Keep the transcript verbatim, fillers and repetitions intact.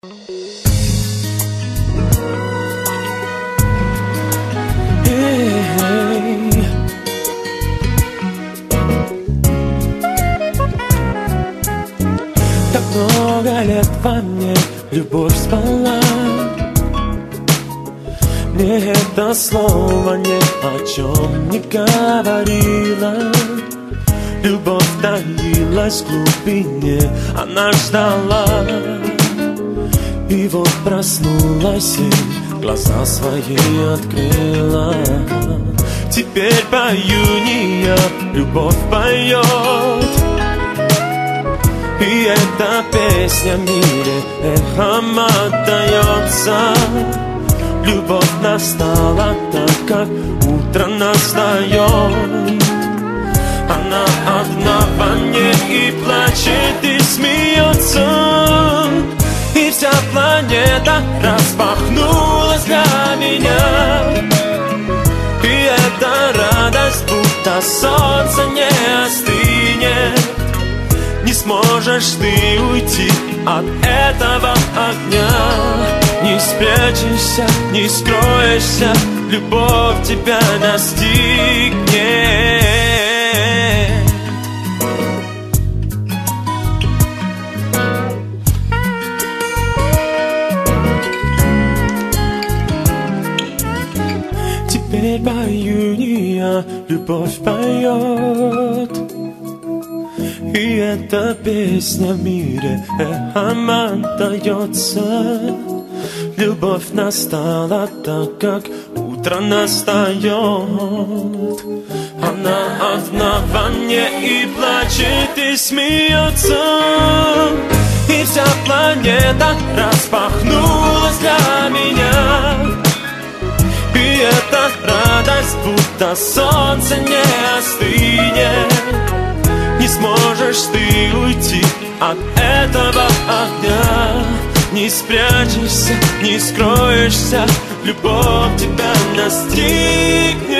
Так много лет во мне любовь спала. Мне это слово ни о чем не говорило. Любовь таилась в глубине, она ждала. И вот проснулась и глаза свои открыла. Теперь пою не я, любовь поет. И эта песня в мире эхом отдается. Любовь настала так, как утро настает. Она одна во мне и плачет, и смеется. И вся планета распахнулась для меня. И эта радость, будто солнце не остынет. Не сможешь ты уйти от этого огня. Не спрячешься, не скроешься, любовь тебя настигнет. Теперь пою не я, любовь поет. И эта песня в мире эхом отдается. Любовь настала так, как утро настает. Она одна во мне и плачет, и смеется. И вся планета распахнулась для меня. И эта радость, будто солнце не остынет. Не сможешь ты уйти от этого огня. Не спрячешься, не скроешься, любовь тебя настигнет.